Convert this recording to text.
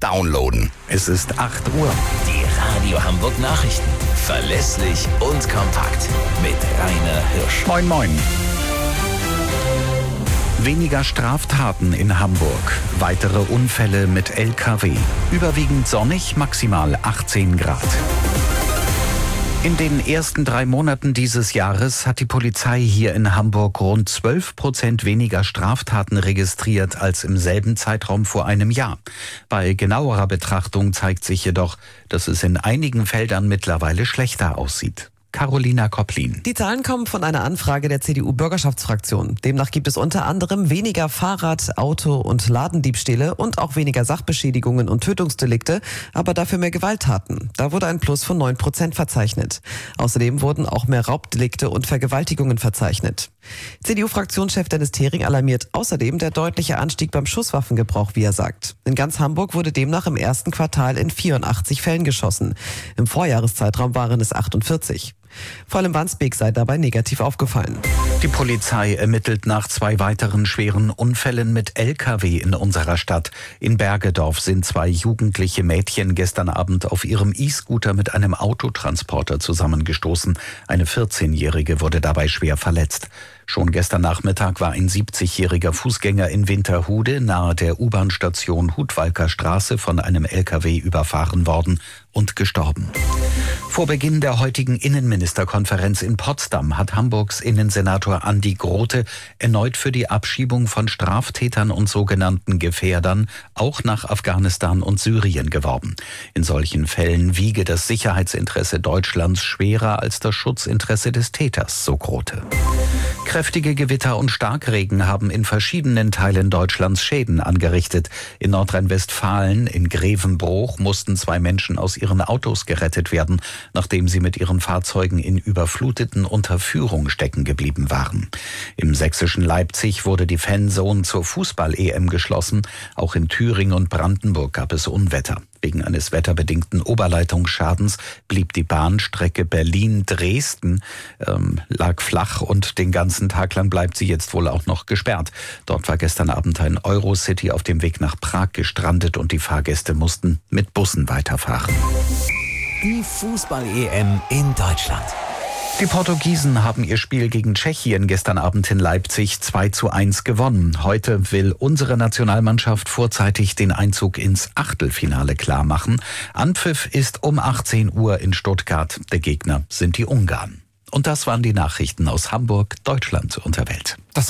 downloaden. Es ist 8 Uhr. Die Radio Hamburg Nachrichten. Verlässlich und kompakt. Mit Rainer Hirsch. Moin, moin. Weniger Straftaten in Hamburg. Weitere Unfälle mit LKW. Überwiegend sonnig, maximal 18 Grad. In den ersten 3 Monaten dieses Jahres hat die Polizei hier in Hamburg rund 12% weniger Straftaten registriert als im selben Zeitraum vor einem Jahr. Bei genauerer Betrachtung zeigt sich jedoch, dass es in einigen Feldern mittlerweile schlechter aussieht. Carolina Kopplin. Die Zahlen kommen von einer Anfrage der CDU-Bürgerschaftsfraktion. Demnach gibt es unter anderem weniger Fahrrad-, Auto- und Ladendiebstähle und auch weniger Sachbeschädigungen und Tötungsdelikte, aber dafür mehr Gewalttaten. Da wurde ein Plus von 9% verzeichnet. Außerdem wurden auch mehr Raubdelikte und Vergewaltigungen verzeichnet. CDU-Fraktionschef Dennis Thering alarmiert außerdem der deutliche Anstieg beim Schusswaffengebrauch, wie er sagt. In ganz Hamburg wurde demnach im ersten Quartal in 84 Fällen geschossen. Im Vorjahreszeitraum waren es 48. Vor allem Wandsbek sei dabei negativ aufgefallen. Die Polizei ermittelt nach 2 weiteren schweren Unfällen mit LKW in unserer Stadt. In Bergedorf sind 2 jugendliche Mädchen gestern Abend auf ihrem E-Scooter mit einem Autotransporter zusammengestoßen. Eine 14-Jährige wurde dabei schwer verletzt. Schon gestern Nachmittag war ein 70-jähriger Fußgänger in Winterhude nahe der U-Bahn-Station Hudwalker Straße von einem LKW überfahren worden und gestorben. Vor Beginn der heutigen Innenministerkonferenz in Potsdam hat Hamburgs Innensenator Andi Grote erneut für die Abschiebung von Straftätern und sogenannten Gefährdern auch nach Afghanistan und Syrien geworben. In solchen Fällen wiege das Sicherheitsinteresse Deutschlands schwerer als das Schutzinteresse des Täters, so Grote. Kräftige Gewitter und Starkregen haben in verschiedenen Teilen Deutschlands Schäden angerichtet. In Nordrhein-Westfalen, in Grevenbroich, mussten 2 Menschen aus ihren Autos gerettet werden, nachdem sie mit ihren Fahrzeugen in überfluteten Unterführung stecken geblieben waren. Im sächsischen Leipzig wurde die Fanzone zur Fußball-EM geschlossen. Auch in Thüringen und Brandenburg gab es Unwetter. Wegen eines wetterbedingten Oberleitungsschadens blieb die Bahnstrecke Berlin-Dresden lag flach und den ganzen Tag lang bleibt sie jetzt wohl auch noch gesperrt. Dort war gestern Abend ein Eurocity auf dem Weg nach Prag gestrandet und die Fahrgäste mussten mit Bussen weiterfahren. Die Fußball-EM in Deutschland. Die Portugiesen haben ihr Spiel gegen Tschechien gestern Abend in Leipzig 2:1 gewonnen. Heute will unsere Nationalmannschaft vorzeitig den Einzug ins Achtelfinale klarmachen. Anpfiff ist um 18 Uhr in Stuttgart. Der Gegner sind die Ungarn. Und das waren die Nachrichten aus Hamburg, Deutschland und der Welt.